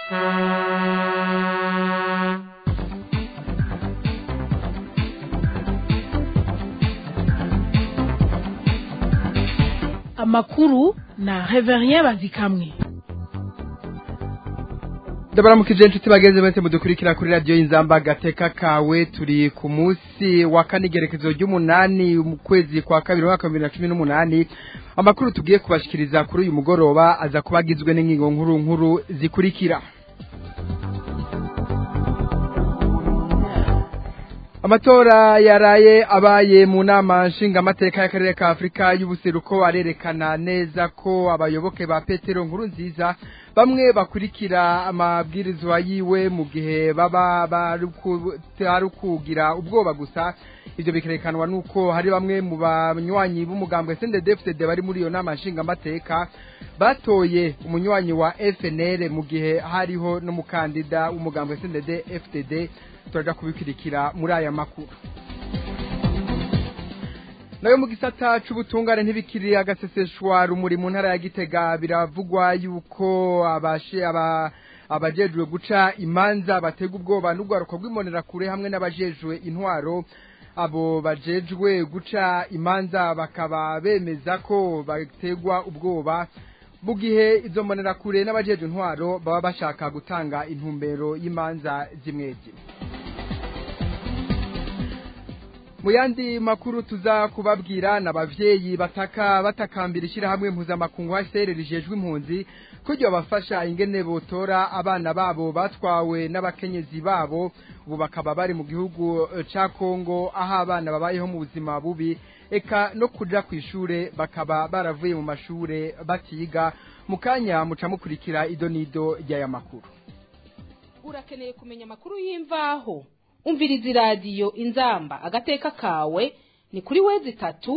Amakuru na Reverien Bazikamwe. Ndabaramukije inshuti bageze bese mudukurikira kuri radio Inzamba gateka kawe. Turi ku munsi wa kanigerekezo ry'umunani mu kwezi kwa kabiri mwaka 2018. Amakuru tugiye kubashikiriza kuri uyu mugoroba aza kubagizwe n'ingingo nkuru zikurikira. Amatora yaraye abaye mu nama nshinga amateka y'akarere ka Afrika y'ubuseruko arerekana neza ko abayoboke ba Petero Nkurunziza bamwe bakurikira amabwirizwa yiwe mu gihe baba barukugira ubwoba gusa. Ivyo bikerekanwa nuko hari bamwe mu banywanyi b'umugambwe CNDD-FDD bari muri iyo nama nshinga amateka batoye umunywanyi wa FNL mu gihe hariho no mukandida w'umugambwe CNDD-FDD. Turaja kubikirikira muri aya makuru. Nayo mu gisata c'ubutungane ntibikiri agaseseshwa rumuri mu ntara ya Gitega biravugwa yuko abajejwe guca imanza batega ubwoba n'ugwaruko rw'imonera kure hamwe n'abajejwe intwaro. Abo bajejwe guca imanza bakaba bemeza ko bategwa ubwoba mu gihe izo monera kure n'abajejwe intwaro baba bashaka gutanga intumbero y'imanza zimwe. Muyandi makuru tuza kubabwira n'abavyeyi batakambira ishirahamwe mpuzamakungu HCR rijejwe impunzi kujya bafasha ingene botora abana babo batwawe n'abakenyezi babo. Ubu bakaba bari mu gihugu ca Kongo aho abana babayeho mu buzima bubi, eka no kuja kwishure bakaba baravuye mu mashure batiga. Mukanya muca mukurikira idonido ry'aya makuru. Urakeneye kumenya makuru y'imvaho? Umvirizi radio Inzamba agateka kawe ni kuri wezi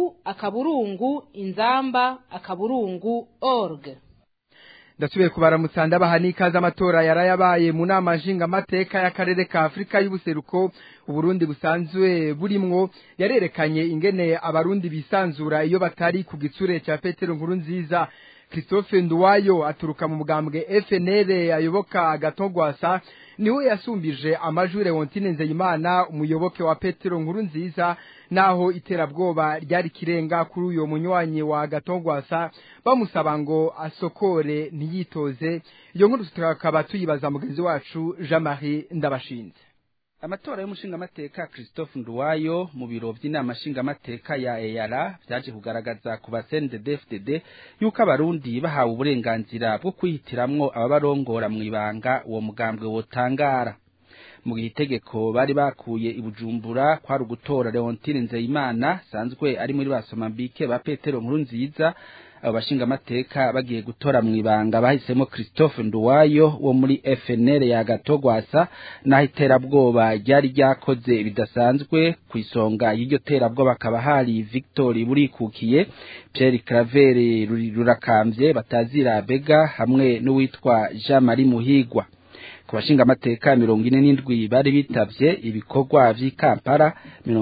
3:inzamba.org. Ndasubiye kubaramutsa ndabaha n'ikaze. Amatora yarayabaye mu nama nshinga amateka y'akarere ka Afrika y'ubuseruko Uburundi busanzwe burimwo yarerekanye ingene abarundi bisanzura iyo batari ku gitsure ca Petero Nkurunziza. Christophe Nduwayo aturuka mu mugambwe FNL ayoboka Agatogwasa niwe yasumbije amajwi Leontine Nzeyimana umuyoboke wa Petero Nkurunziza, naho iterabwoba ryari kirenga kuri uyo munywanyi wa Agatogwasa bamusaba ngo asokore ntiyitoze. Iyo nkuru tukaba tuyibaza mugenzi wacu Jean-Marie Ndabashinze. Amatora y'umushinga amateka Christophe Nduwayo mu biro by'inama nshinga amateka ya EAR byaje kugaragaza ku CNDD-FDD yuko abarundi bahawe uburenganzira bwo kwihitiramwo ababarongora mu ibanga uwo mugambwe wotangara. Mu gitegeko bari bakuye ibujumbura kwa rugutora Leontine Nzeyimana sanzwe ari muri basomambike ba Petero Nkurunziza. Abashinga amateka bagiye gutora mu ibanga bahisemo Christophe Nduwayo wo muri FNL ya Agatogwasa, naho iterabwoba ryari ryakoze bidasanzwe. Ku isonga y'iryo terabwoba bakaba hari Victor Burikukiye, Pierre Claver Rurakamvye batazira Bega hamwe n'uwitwa Jean Marie Muhigwa. Ku bashinga amateka 47 bari bitavye ibikorwa vy'Ikampara,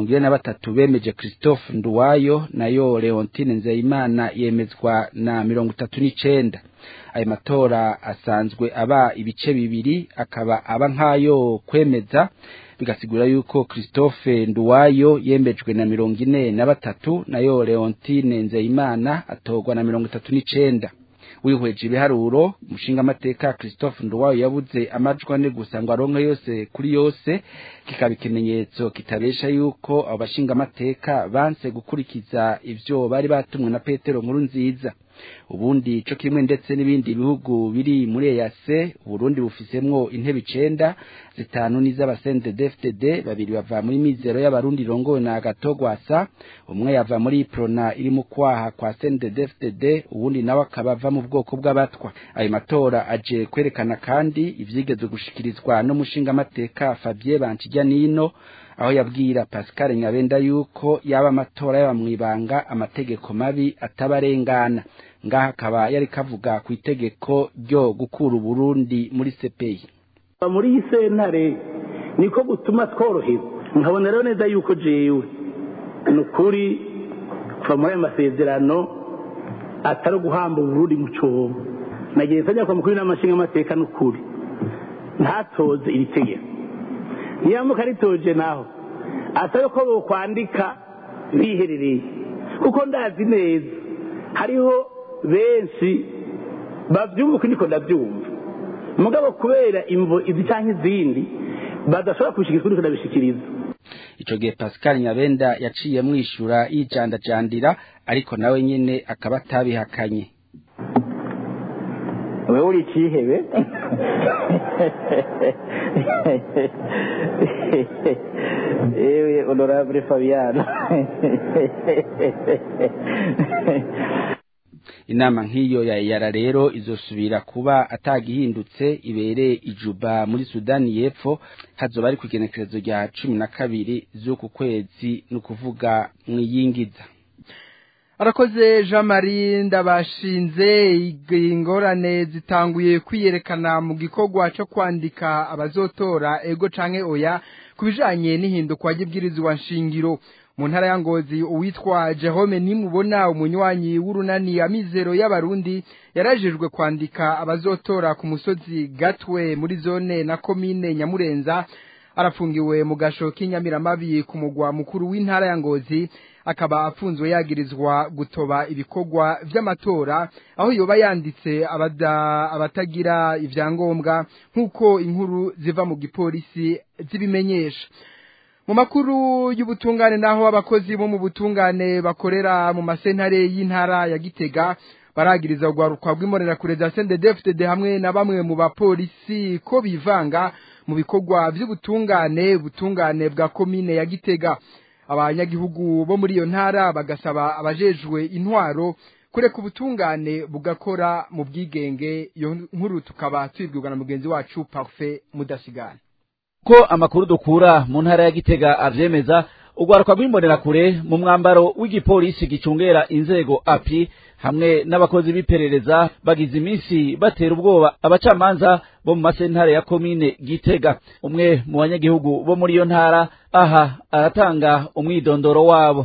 43 bemeje Christophe Nduwayo nayo Leontine Nzeyimana yemezwa na 39. Ayo matora asanzwe aba ibice bibiri, akaba aba nkayo kwemeza, bigasigura yuko Christophe Nduwayo yemejwe na 43 nayo Leontine Nzeyimana atogwa na 39. Wihweje ibiharuro umushinga amateka Christophe Nduwayo yabuze amajwi ane gusa ngo aronke yose kuri yose, kikaba ikimenyetso kitabesha yuko abo bashinga amateka banse gukurikiza ivyo bari batumwe na Petero Nkurunziza. Ubundi ico kimwe ndetse n'ibindi bihugu biri muri EAC, Burundi bufisemwo intebe 9, 5 n'iz'aba CNDD-FDD, 2 bava muri mizero y'abarundi rongowe na Agatogwasa, umwe yava muri Prona iri mu kwaha kwa CNDD-FDD, ubundi nawe akabava mu bwoko bw'abatwa. Ayo matora aje kwerekana kandi ivyigeze gushikirizwa no mushinga amateka Fabien Bancijanino, aho yabwira Pascal Nyabenda yuko yaba amatora y'abamwibanga amategeko mabi atabarengana. Ngaha akaba yari kavuga ku itegeko ryo gukura Burundi muri CPI. Muri sentare niko gutuma tworoherwa. Nkabona rero neza yuko jewe nukuri kwa muri amasezerano atari guhamba Burundi mu cyobo. Nagiye sajya kwa mukuru n'amashinga amateka nukuri. ntatoze iri tegeko niyamuka ritoje naho atayo ko bokwandika biherereye kuko ndazi neza hariho benshi bavyumva uko niko ndavyumva mugabo kubera imvo izi canke izindi badashobora kubishikiriza uko ndabishikiriza. Ico gihe Pascal Nyabenda yaciye mwishura yijandajandira ariko nawe nyene akaba atabihakanye. Wewe uri cihebe honorable Fabiano. Inama nk'iyo ya EAR rero izosubira kuba atagihindutse ibere ijuba muri Sudani y'Epfo hazoba ari kugenekerezo rya 12 z'uku kwezi no kuvuga mwiyingiza. Arakoze Jean Marie Ndabashinze. Ingorane zitanguye kwiyerekana mu gikorwa cyo kwandika abazotora ego canke oya kubijanye n'ihindukwa ry'ibwirizwa nshingiro mu ntara ya Ngozi. Uwitwa Jerome Nimubona umunywanyi w'urunani amizero y'abarundi yarajejwe kwandika abazotora ku musozi Gatwe muri zone na komine Nyamurenza arafungiwe mu gasho k'Inyamiramabi ku mugwa mukuru w'intara ya Ngozi akaba afunzwe yagirizwa gutoba ibikorwa vy'amatora aho yoba yanditse abatagira ivyangombwa nkuko inkuru ziva mu gipolisi zibimenyesha. Mu makuru y'ubutungane naho abakozi bo mu butungane bakorera mu masentare y'intara ya Gitega baragiriza ugwarukwa rw'imorera kureza CNDD-FDD hamwe na bamwe mu bapolisi ko bivanga mu bikorwa vy'ubutungane bwa komine ya Gitega. Abanyagihugu bo muri iyo ntara bagasaba abajejwe intwaro kureka ubutungane bugakora mu bwigenge. Iyo nkuru tukaba twibwirwa na mugenzi wacu Parfait Mudasigana. Ko amakuru dukura mu ntara ya Gitega avyemeza ugwaruka rw'imbonera kure mu mwambaro w'igipolisi gicungera inzego api hamwe n'abakozi biperereza bagize iminsi batera ubwoba abacamanza bo mu masentare ya komine Gitega. Umwe mu banyagihugu bo muri iyo ntara aha aratanga umwidondoro wabo.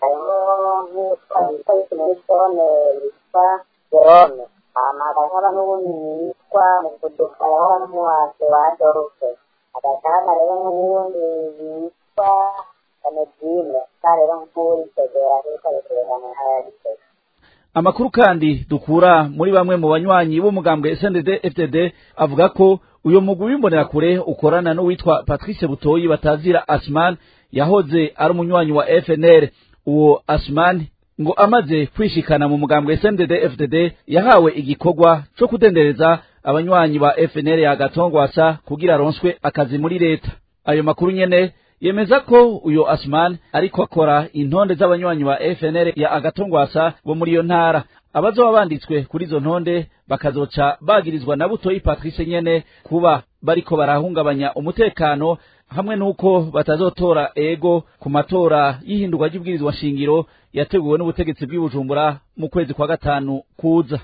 Amakuru kandi dukura muri bamwe mu banywanyi b'umugambwe CNDD-FDD avuga ko uyo mugwi w'imbonera kure ukorana n'uwitwa Patrice Butoyi batazira Asman yahoze ari umunywanyi wa FNL. Uwo Asman ngo amaze kwishikana mu mugambwe CNDD-FDD yahawe igikorwa cyo kudendereza abanywanyi ba FNL ya Gatongwasa kugira aronswe akazi muri leta. Ayo makuru nyene yemeza ko uyo Asman ariko akora intonde z'abanywanyi ba FNL ya Agatongwasa bo muri iyo ntara. Abazoba banditswe kuri izo ntonde bakazoca bagirizwa na Butoyi Patrice nyene kuba bariko barahungabanya umutekano hamwe nuko batazotora ego ku matora y'ihindurwa ry'ubwirizwa shingiro yateguwe n'ubutegetsi bw'Ibujumbura mu kwezi kwa gatanu kuza.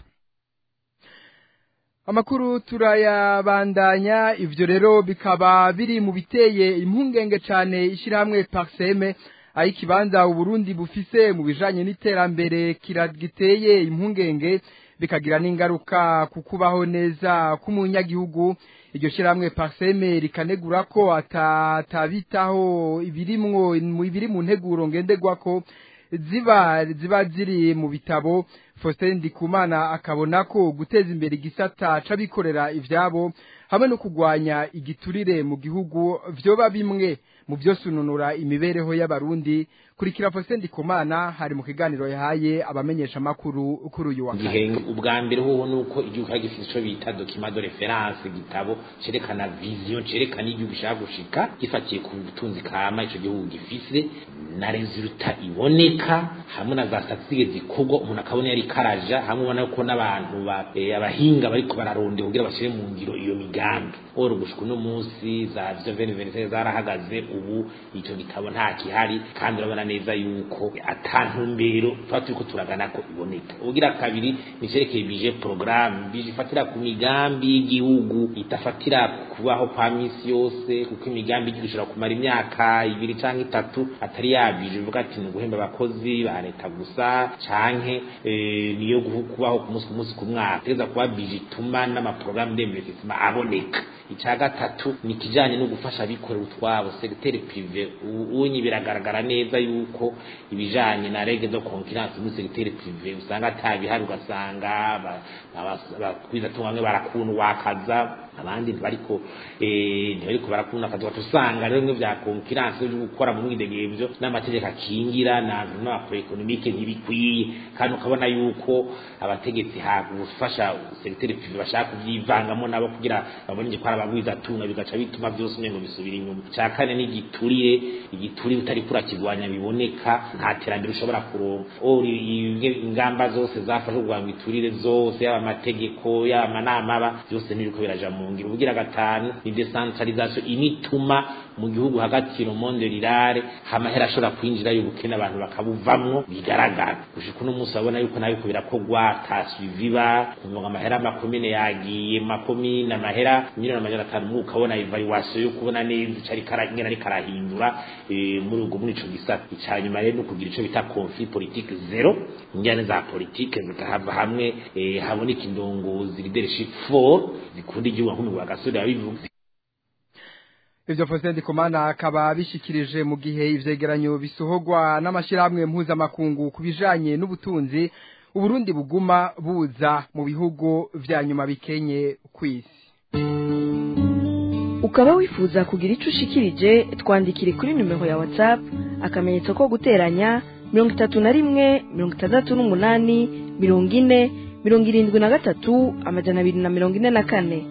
Amakuru turayabandanya. Ivyo rero bikaba biri mu biteye impungenge cane ishiramwe Parseme ayikibanza uburundi bufise mu bijanye n'iterambere kiragiteye impungenge bikagira n'ingaruka kukubaho neza k'umunyagihugu. Iryo shiramwe Parseme rikanegura ko atabitaho ibiri mu nteguro ngenderwako ziba ziri mu bitabo. Faustin Ndikumana akabona ko guteza imbere igisata c'abikorera ivyabo hamwe no kugwanya igiturire mu gihugu vyoba bimwe mu byosununura imibereho y'abarundi. Kurikira Faustin Ndikumana hari mu kiganiro yahaye abamenyesha makuru kuri uyu wa kane. Ubwa mbere ho nuko igihugu gifite ico bita document de référence, gitabo cerekana vision, cerekana igihugu gishaka gushika gifatiye ku butunzi kama ico gihugu gifise na resultat iboneka hamwe na za statistiques zikorwa umuntu akabona yari karaja hamwe ubona ko n'abantu abahinga bariko bararonde kugira bashire mu ngiro iyo migambi. Oro gushika no munsi za 2025 zarahagaze ubu ico gitabo nta kihari kandi urabona neza yuko atantumbero twatuko turagana ko iboneka. Ugira kabiri nicerekeye bije programme bifatira ku migambi y'igihugu itafatira kubaho kwa misi yose kuko imigambi igishira kumara imyaka 2 canke 3 atari yabije uvuga ati nguhemba abakozi ba leta gusa canke niyo kubaho ku munsi ku mwaka teza kuba bije tuma n'ama programme d'investissement aboneka. icya gatatu ni kijanye no gufasha abikorera utwabo secteur privé unyi biragaragara neza yuko ibijanye na règle de concurrence muri secteur privé usanga atabihari ugasanga bakwiza tumwe barakundwa akaza abandi bariko barakunda akazi watusanga rero ngo bya concurrence byo gukora mu mwidegemvyo n'amategeko akingira na economique ntibikwiye kandi ukabona yuko abategetsi hagufasha secteur privé bashaka kuvyivangamo nabo kugira babone igikora abagwiza tunga bigaca bituma byose ngo bisubira inyuma cyakane igiturire utari kurakigwanya biboneka nta terambere ushobora kuronka ingamba zose zafashe kugwanya igiturire zose yaba amategeko yaba amanama byose niriko biraja mu ngiro ubugira gatanu ni decentralisation inituma mu gihugu hagati no monde rirare hamahera ashobora kwinjira y'ubukene abantu bakabuvamwo bigaragara gushika no musa abona yuko nayo birakogwa taswiviba kuvuga amahera makomine yagiye makomine amahera $500,000 mu ukabona evaluation yo kubona neza cari karagena ari karahindura muri ugo muri ico gisata icanyuma rero no kugira ico bita conflit politique zero njyane za politique zikahava hamwe haboneka indongozi leadership for zikundi igihugu nk'umwe wa gasore abivuga ivyo Faustin Ndikumana akaba bishikirije mu gihe ivyegeranyo bisohogwa n'amashirahamwe mpuzamakungu kubijanye n'ubutunzi Uburundi buguma buza mu bihugu vya nyuma bikenye kwisi. Ukaba wifuza kugira ico ushikirije twandikire kuri numero ya WhatsApp akamenyetso ko guteranya 31 68 40 73 244.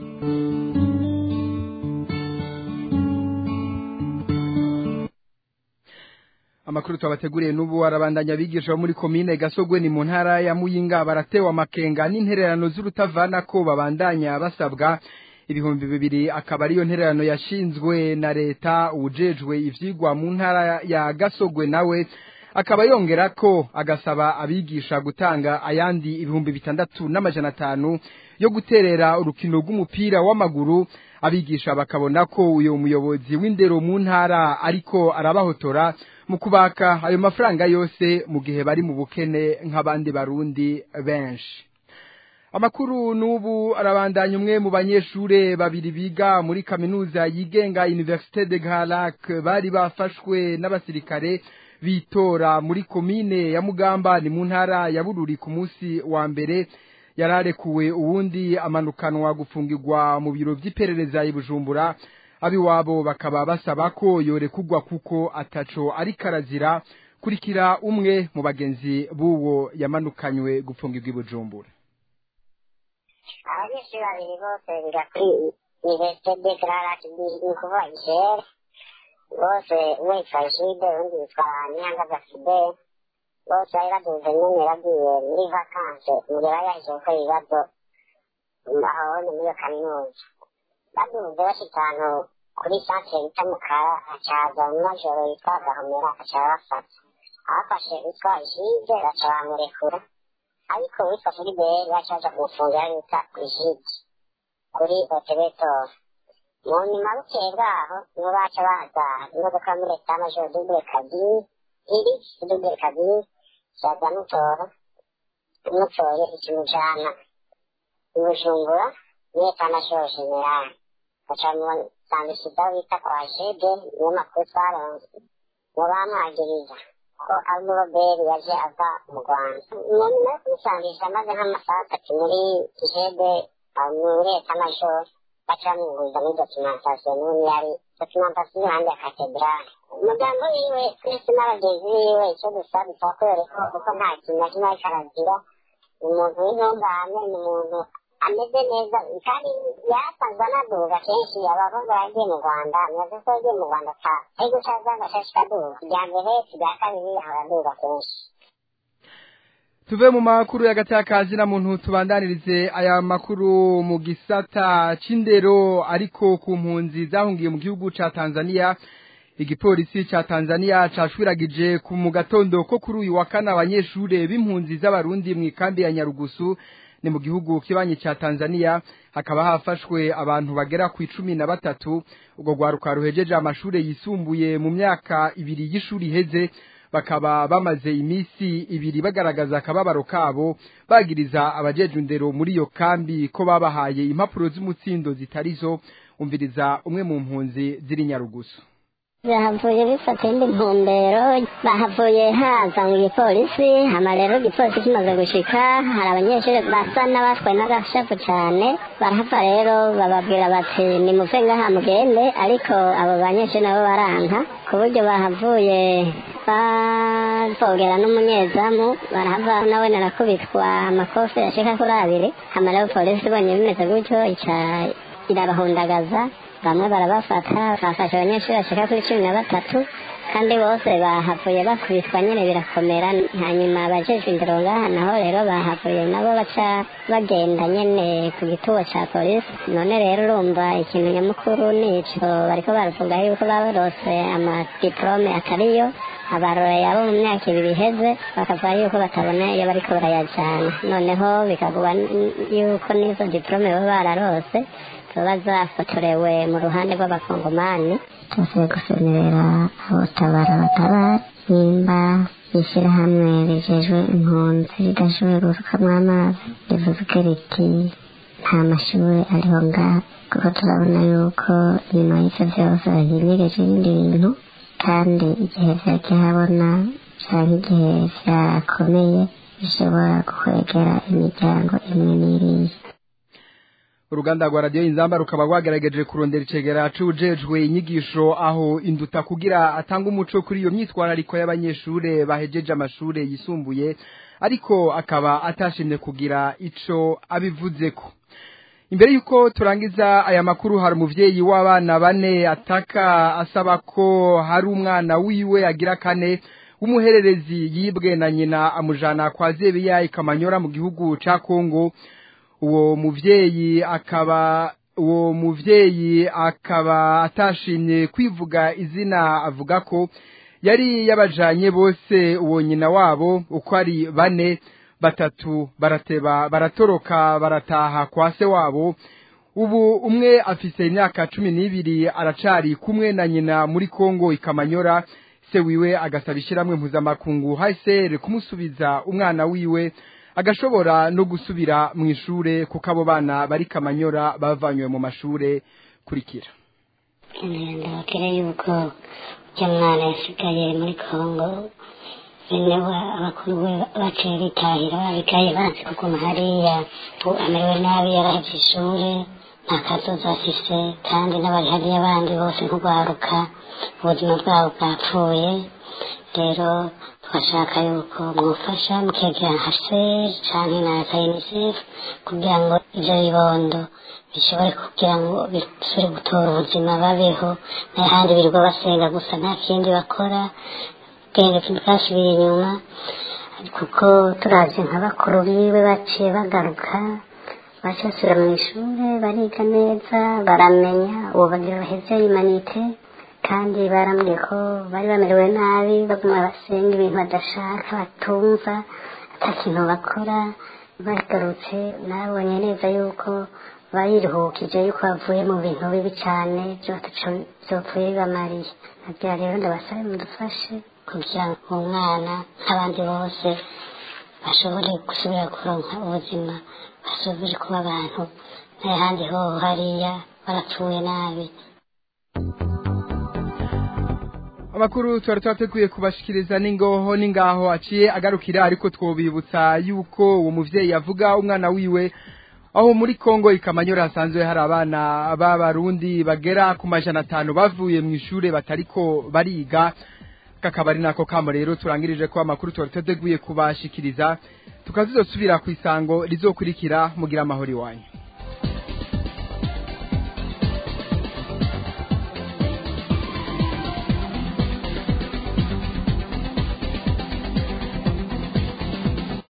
Amakuru twabateguriye n'ubu arabandanya bigisha muri komine Gasogwe ni mu ntara ya Muyinga baratewa amakenga n'intererano z'urutavana ko babandanya basabwa ibihumbi 2 akaba ariyo ntererano yashinzwe na leta ujejwe ivyigwa mu ntara ya Gasogwe nawe akaba yongera ko agasaba abigisha gutanga ayandi ibihumbi 6,500 yo guterera urukino rw'umupira w'amaguru abigisha bakabona ko uyo muyobozi w'indero mu ntara ariko arabahotora mu kubaka ayo mafaranga yose mu gihe bari mu bukene nk'abandi barundi benshi. Amakuru nubu arabandanya umwe mu banyeshure babiri biga muri kaminuza yigenga Université de Galac bari bafashwe n'abasirikare bitora muri komine ya Mugamba ni mu ntara ya Bururi ku munsi wa mbere yararekuwe uwundi amanukanwa gufungirwa mu biro by'iperereza i Bujumbura abiwabo bakaba basaba ko yorekugwa kuko ataco ari karazira kurikira umwe mu bagenzi buwo yamanukanywe gufungirwa i Bujumbura. Abanyeshuri babiri bose biga kuri Université de Galac ni kuva Ijere bose witwa Jide undi witwa Nyangaza Fidel bose bari baduze nyene bagiye muri vacances mu gihe bari baje gukora ibibazo aho muri iyo kaminuza baduze bashika ahantu kuri centre bita Mukara acaza mu majoro yitwa Gahomera aca bafata abafashe witwa Jide baca bamurekura ariko witwa Fidel bacaja kumufungira bita Jide kuri Otebetor mu nyuma bukeye bwaho nibo baca baza imodoka muri leta majoro double cabine iri double cabine zaza mutoye ikimujana i Bujumbura leta majoro general baca mutandishida bita kwa Jede niyo makuru twaronse ngo bamwagiriza ko ari Robert yaje ava mu Rwanda mu nyuma yo kumusangisha amaze nk'amasaha 3 muri Jede muri leta majoro bacamuhuza muri documentation n'ubu yari documentation y'ahandi ya katedrale umuryango wiwe twese n'abagenzi biwe icyo dusaba twakorereko kuko nta kintu na kimwe ariko aragira umuntu w'intungane ni umuntu ameze neza kandi yasanzwe anaduga kenshi abavuga yagiye mu Rwanda nyaze ko yagiye mu Rwanda ariko caza agashashika aduga irya mbere irya kabiri araduga kenshi. Tuve mu makuru ya gatakazi na muntu tubandanirize aya makuru mu gisata c'indero ariko ku mpunzi zahungiye mu gihugu ca Tanzania. Igipolisi ca Tanzania cashwiragije ku mu gatondo ko kuri uyu wa kane abanyeshure b'impunzi z'abarundi mu ikambi ya Nyarugusu ni mu gihugu kibanye ca Tanzania hakaba hafashwe abantu bagera ku 13 ubwo gwaruka ruhejeje amashure yisumbuye mu myaka 2 y'ishuri heze bakaba bamaze imisi ibiri bagaragaza akababaro kabo bagiriza abajeje indero muri iyo kambi ko babahaye impapuro z'umutsindo zitarizo. Umviriza umwe mu mpunzi ziri Nyarugusu. Bahavuye bifata indi ntumbero, bahavuye haza mu gipolisi, hama rero igipolisi kimaze gushika, hari abanyeshuri basa n'abatwaye n'agashavu cyane, barahava rero bababwira bati nimuve ngaha mugende, ariko abo banyeshuri nabo baranka, ku buryo bahavuye bavogera n'umunyezamu, barahava nawe narakubitwa amakofi yashika kuri abiri, hama rero polisi ibonye bimeze gutyo irabahundagaza, bamwe barabafata, bafashe abanyeshuri bashika kuri 13 kandi bose bahavuye bakubitwa nyene birakomera. Hanyuma abajeje indero ngaha naho rero bahavuye nabo baca bagenda nyene ku gituo ca polisi. None rero urumva ikintu nyamukuru nico bariko baravuga yuko babarose amadiplome atariyo, abarore yabo mu myaka ibiri iheze bakavuga yuko batabona iyo bariko barayajana, noneho bikavuga yuko n'izo diplome baba bararose bazafotorewe mu ruhande rw'abakongomani. Tugiye gusemerera abatabara nimba ishyirahamwe rijejwe impunzi ridashoboye gusukamwo amazi rivuze riti nta mashuri ariho ngaha, kuko turabona yuko nyuma y'ivyo vyose bahimirije ibindi bintu, kandi igihe vyakihabona canke igihe vyakomeye bishobora gukwegera imiryango imwe n'iriya. Uruganda rwa radio Inzamba rukaba rwagerageje kurondera icegera c'ujejwe inyigisho aho induta kugira atanga umuco kuri iyo myitwarariko y'abanyeshure bahejeje amashure yisumbuye, ariko akaba atashimye kugira ico abivuzeko. Imbere yuko turangiza aya makuru, hari umuvyeyi w'abana bane ataka asaba ko hari umwana wiwe agira kane w'umuhererezi yibwe na nyina amujana kwa Zebiya Ikamanyora mu gihugu ca Kongo. Uwo muvyeyi akaba atashimye kwivuga izina, avuga ko yari yabajanye bose uwo nyina wabo uko ari bane, batatu barateba baratoroka barataha kwa se wabo. Ubu umwe afise imyaka 12 aracari kumwe na nyina muri Kongo Ikamanyora. Se wiwe agasaba ishiramwe mpuzamakungu HCR kumusubiza umwana wiwe agashobora no gusubira mu ishure, kuko abo bana bari Kamanyora bavanywe mu mashure. Kurikira. Ndabakira yuko cyamwana yasigaye muri Kongo, newa abakuru baciye bitahira babikaye banze kuguma hariya, amerewe nabi, yarahevye ishure, nta kazoza afise, kandi n'abari hariya abandi bose nk'ugwaruka ubuzima bwabo bwapfuye. Rero twashaka yuko mwufasha mukegera HCR canke na UNICEF kugira ngo ivyo bibondo bishobore kugira ngo bisubire gutora ubuzima babeho, n'ahandi birirwa basenga gusa nta kindi bakora, ubwenge bwasubiye inyuma. Kuko turazi nk'abakuru biwe baciye bagaruka, baciye basubira mu ishure bariga neza baramenya, ubu bagira baheze humanite, kandi barambwiye ko bari bamerewe nabi, baguma basenga ibintu badashaka batumva, atakintu bakora. Bagarutse nabonye neza yuko bariruhukije, yuko bavuye mu bintu bibi cyane vyopfuye bibamariye. Nagira rero ndabasabe mudufashe kugira ngo umwana nk'abandi bose bashobore gusubira kuronka ubuzima, basubire kuba abantu, n'ahandi ho hariya barapfuye nabi. Amakuru twari twateguye kubashikiriza ningaho aciye agarukira, ariko twobibutsa yuko uwo muvyeyi avuga umwana wiwe aho muri Kongo Ikamanyora hasanzwe hari abana b'abarundi bagera ku 500 bavuye mu ishure batariko bariga. Kakaba ari nako kamo rero turangirije ko amakuru twari twateguye kubashikiriza, tukazizosubira ku isango rizokurikira. Mugira amahoro iwanyu.